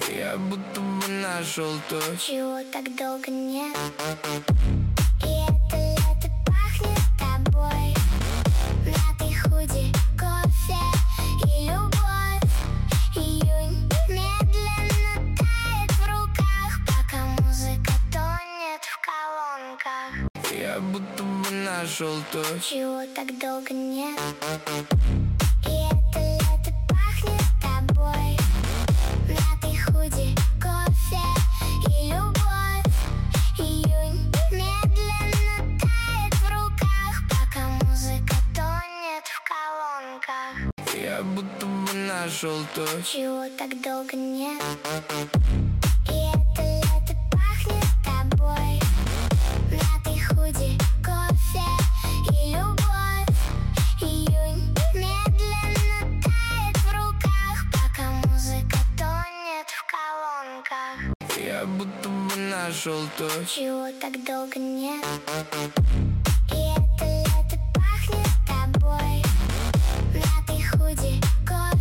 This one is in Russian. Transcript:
Я будто бы нашел то, чего так долго нет. И это лето пахнет тобой, мятый худи, кофе и любовь. Июнь медленно тает в руках, пока музыка тонет в колонках. я будто бы нашел то, Чего так долго нет. И это лето пахнет тобой, мятый худи, кофе и любовь. Июнь медленно тает в руках, пока музыка тонет в колонках. я будто бы нашел то, Чего так долго нет. И это лето пахнет тобой, мятый худи, кофе и любовь. Июнь медленно тает в руках, пока музыка тонет в колонках. я будто бы нашел то, Чего так долго нет. И